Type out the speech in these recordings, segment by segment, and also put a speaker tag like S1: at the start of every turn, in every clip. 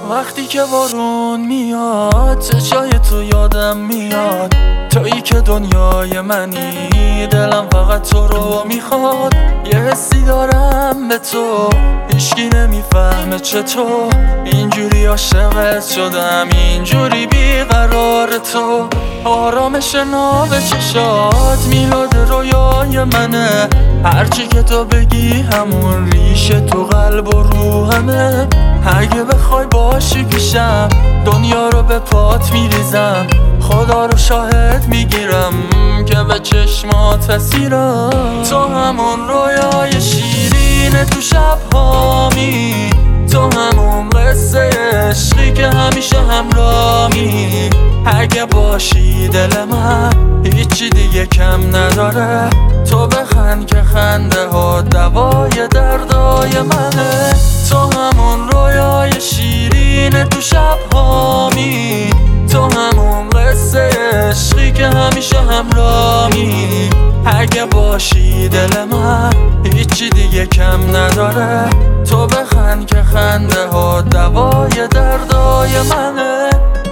S1: وقتی که بارون میاد چشای تو یادم میاد، تویی که دنیای منی، دلم فقط تو رو میخواد. یه حسی دارم به تو، هیچکی نمیفهمه چطور اینجوری عاشقت شدم، اینجوری بیقرار تو. آرامش ناب چشات میلاد رویای منه، هرچی که تو بگی همون ریشه تو قلب و روحمه. اگه بخوای باشی پیشم دنیا رو به پات میریزم، خدا رو شاهد میگیرم که به چشمات اسیرم. تو همون رویای شیرین تو شب‌هامی، تو همون قصه عشقی که همیشه همراهی. اگه باشی دل من هیچی دیگه کم نداره، تو بخند که خنده ها دوای دردای منه. تو همون رویای شیرین تو شب‌هامی، تو همون قصه عشقی که همیشه همراهی. اگه باشی دل من هیچی دیگه کم نداره، تو بخند که خنده ها دوای دردای منه.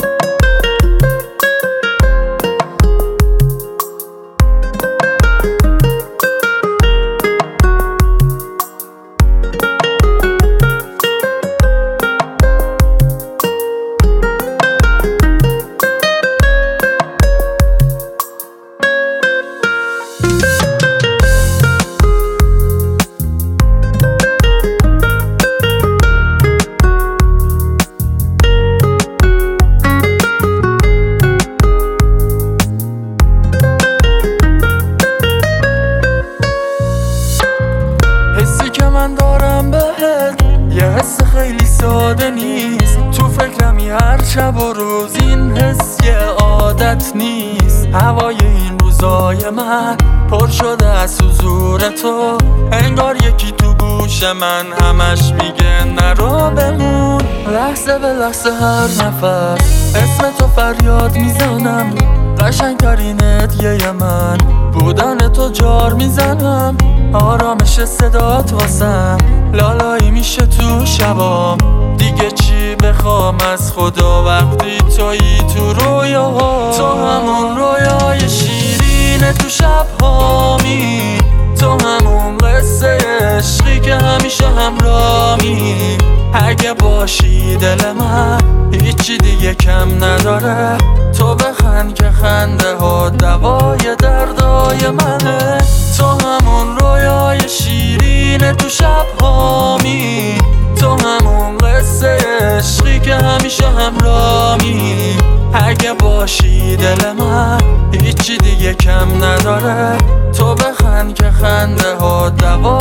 S1: حسی که من دارم بهت یه حس خیلی ساده نیست، تو فکرمی هر شب و روز، این حس یه عادت نیست. هوای این روزای من پر شده از حضور تو، انگار یکی تو گوش من همش میگه نرو بمون. لحظه به لحظه هر نفس اسم تو فریاد میزنم، قشنگترین هدیه من بودن تو جار میزنم. آرامش صدات واسم لالایی میشه تو شبام، دیگه چی بخوام از خدا وقتی تویی تو رویاها. تو همون رویای شیرین تو شب‌هامی، تو همون قصه عشقی که همیشه همراهی. اگه باشی دل من هیچی دیگه کم نداره، تو بخند که خنده ها دوای دردای منه. تو همون رویای شیرین تو شب‌هامی، تو همون قصه عشقی که همیشه همراهی. اگه باشی دل من هیچی دیگه کم نداره، تو بخند که خنده ها دوای